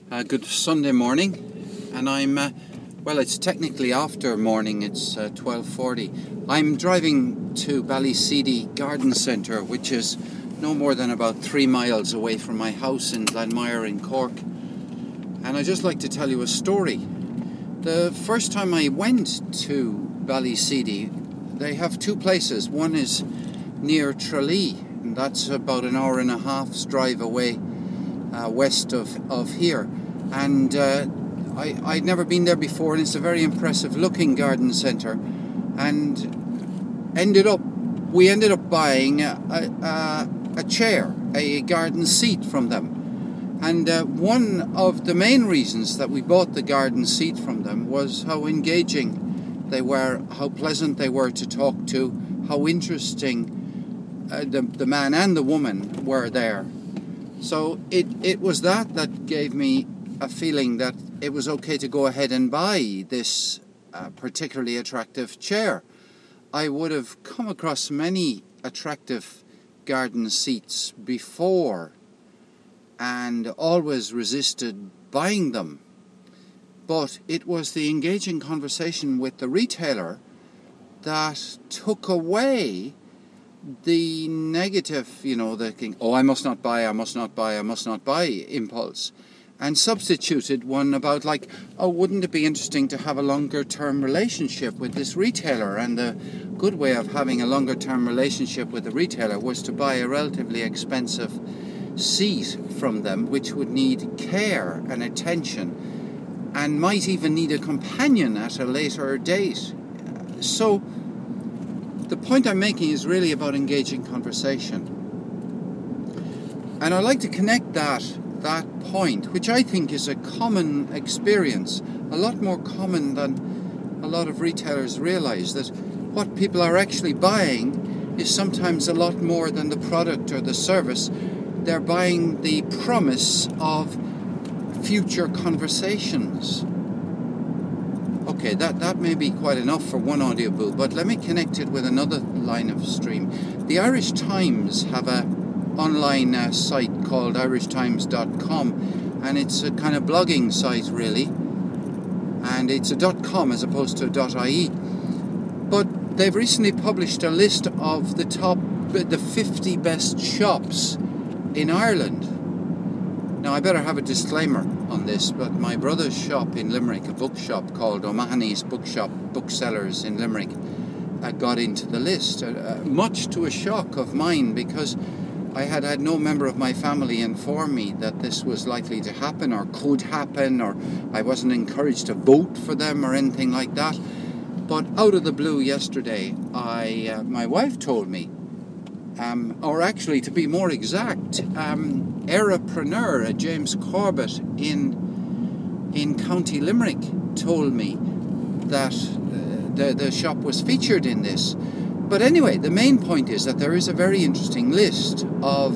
Good Sunday morning, and well, it's technically after morning, it's 12:40. I'm driving to Ballyseedy Garden Centre, which is no more than about 3 miles away from my house in Glenmire in Cork. And I'd just like to tell you a story. The first time I went to Ballyseedy, they have two places. One is near Tralee, and that's about an hour and a half's drive away west of here. And I'd never been there before, and it's a very impressive looking garden centre. And we ended up buying a chair, a garden seat from them. And one of the main reasons that we bought the garden seat from them was how engaging they were, how pleasant they were to talk to, how interesting the man and the woman were there. So it was that gave me a feeling that it was okay to go ahead and buy this particularly attractive chair. I would have come across many attractive garden seats before and always resisted buying them. But it was the engaging conversation with the retailer that took away the negative, the I must not buy impulse, and substituted one about wouldn't it be interesting to have a longer term relationship with this retailer? And the good way of having a longer term relationship with the retailer was to buy a relatively expensive seat from them, which would need care and attention and might even need a companion at a later date. So the point I'm making is really about engaging conversation. And I'd like to connect that point, which I think is a common experience, a lot more common than a lot of retailers realize, that what people are actually buying is sometimes a lot more than the product or the service. They're buying the promise of future conversations. Okay, that may be quite enough for one audiobook, but let me connect it with another line of stream. The Irish Times have an online site called irishtimes.com, and it's a kind of blogging site really, and it's a .com as opposed to a .ie. But they've recently published a list of the 50 best shops in Ireland. Now, I better have a disclaimer on this, but my brother's shop in Limerick, a bookshop called O'Mahony's Bookshop, Booksellers in Limerick, got into the list, much to a shock of mine, because I had no member of my family inform me that this was likely to happen or could happen, or I wasn't encouraged to vote for them or anything like that. But out of the blue yesterday, my wife told me, or actually to be more exact, Aeropreneur James Corbett in County Limerick told me that the shop was featured in this. But anyway, the main point is that there is a very interesting list of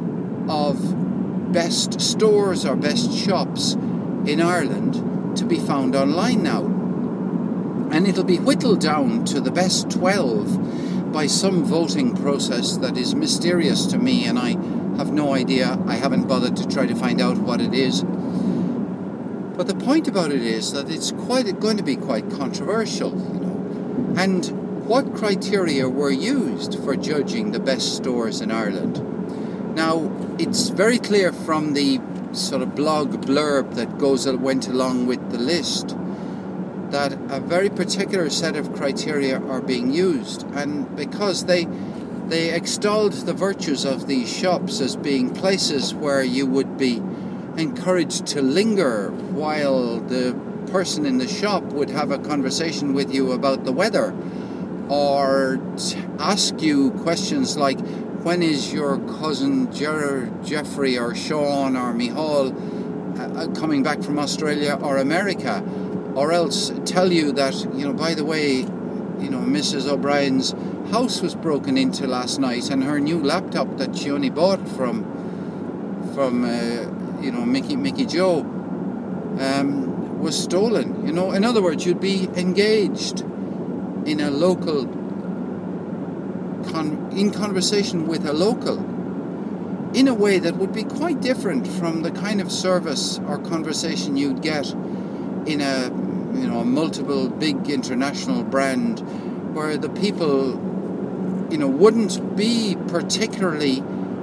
best stores or best shops in Ireland to be found online now. And it'll be whittled down to the best 12 by some voting process that is mysterious to me, and I have no idea. I haven't bothered to try to find out what it is. But the point about it is that it's going to be quite controversial, And what criteria were used for judging the best stores in Ireland? Now, it's very clear from the sort of blog blurb that went along with the list that a very particular set of criteria are being used, and because they extolled the virtues of these shops as being places where you would be encouraged to linger while the person in the shop would have a conversation with you about the weather, or ask you questions like, when is your cousin Jeffrey or Sean or Michal coming back from Australia or America? Or else tell you that, by the way, Mrs. O'Brien's house was broken into last night, and her new laptop that she only bought from Mickey Joe was stolen. In other words, you'd be engaged in a local in conversation with a local. in a way that would be quite different from the kind of service or conversation you'd get in a multiple big international brand, where the people wouldn't be particularly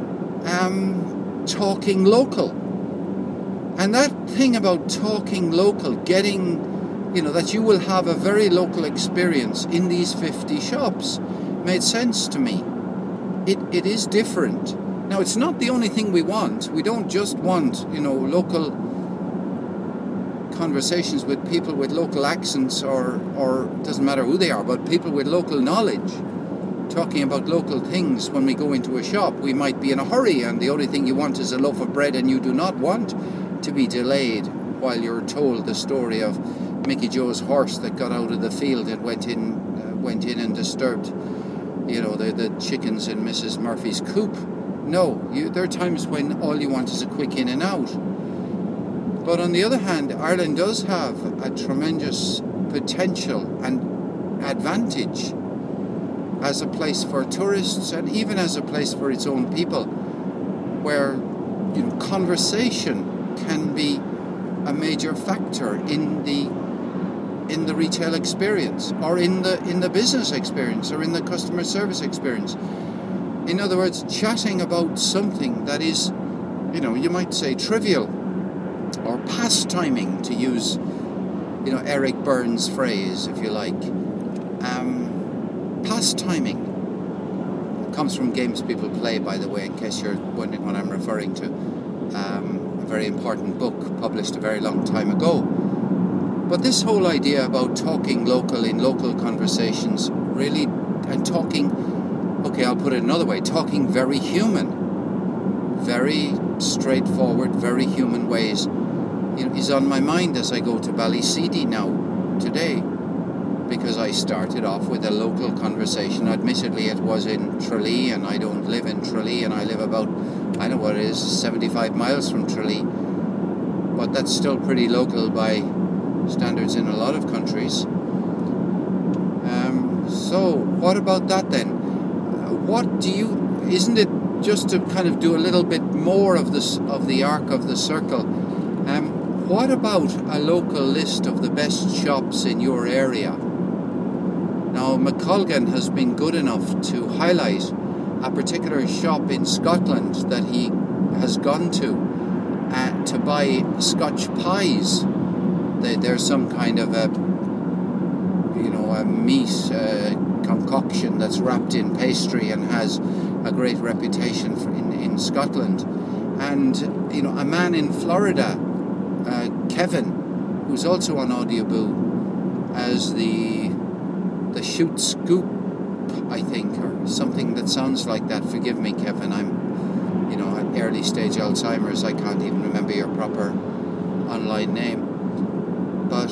talking local. And that thing about talking local, getting that you will have a very local experience in these 50 shops, made sense to me. It is different. Now, it's not the only thing we want. We don't just want local conversations with people with local accents, or doesn't matter who they are, but people with local knowledge talking about local things. When we go into a shop, we might be in a hurry, and the only thing you want is a loaf of bread, and you do not want to be delayed while you're told the story of Mickey Joe's horse that got out of the field and went in and disturbed the chickens in Mrs. Murphy's coop. No, there are times when all you want is a quick in and out. But on the other hand, Ireland does have a tremendous potential and advantage as a place for tourists, and even as a place for its own people, where conversation can be a major factor in the retail experience, or in the business experience, or in the customer service experience. In other words, chatting about something that is, you might say trivial, or pastiming, to use, Eric Burns' phrase, if you like. Pastiming comes from games people play, by the way, in case you're wondering what I'm referring to. A very important book published a very long time ago. But this whole idea about talking local in local conversations, really, and talking, okay, I'll put it another way, talking very human, very straightforward, very human ways, is on my mind as I go to Ballyseedy now, today, because I started off with a local conversation. Admittedly, it was in Tralee, and I don't live in Tralee, and I live about, 75 miles from Tralee, but that's still pretty local by standards in a lot of countries. So what about that then? Isn't it, just to kind of do a little bit more of the arc of the circle, what about a local list of the best shops in your area? Now, McColgan has been good enough to highlight a particular shop in Scotland that he has gone to buy Scotch pies. There's some kind of a meat concoction that's wrapped in pastry and has a great reputation in Scotland. And a man in Florida, Kevin, who's also on Audioboo as the Shoot Scoop, I think, or something that sounds like that. Forgive me, Kevin, I'm at early stage Alzheimer's. I can't even remember your proper online name. But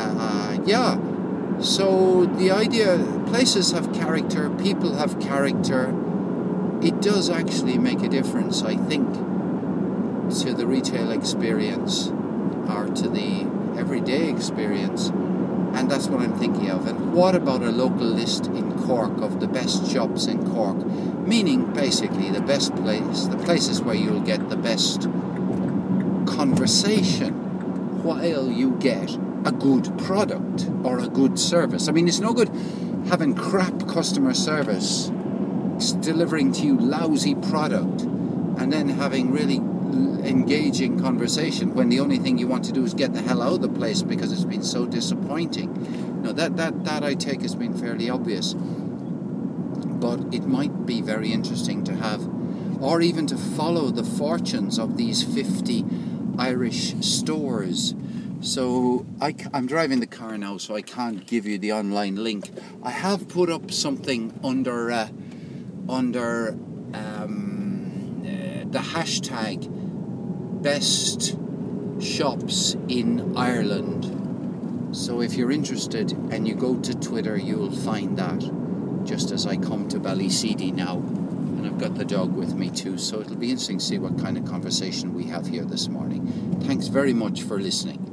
so the idea, places have character, people have character. It does actually make a difference, I think, to the retail experience, or to the everyday experience. And that's what I'm thinking of. And what about a local list in Cork of the best shops in Cork? Meaning, basically, the best place, the places where you'll get the best conversation while you get a good product or a good service. I mean, it's no good having crap customer service, delivering to you lousy product, and then having really engaging conversation when the only thing you want to do is get the hell out of the place because it's been so disappointing. No, that I take has been fairly obvious. But it might be very interesting to have, or even to follow the fortunes of these 50 Irish stores. So I'm driving the car now, so I can't give you the online link. I have put up something under the hashtag best shops in Ireland. So if you're interested and you go to Twitter, you'll find that, just as I come to Ballyseedy now. And I've got the dog with me too, so it'll be interesting to see what kind of conversation we have here this morning. Thanks very much for listening.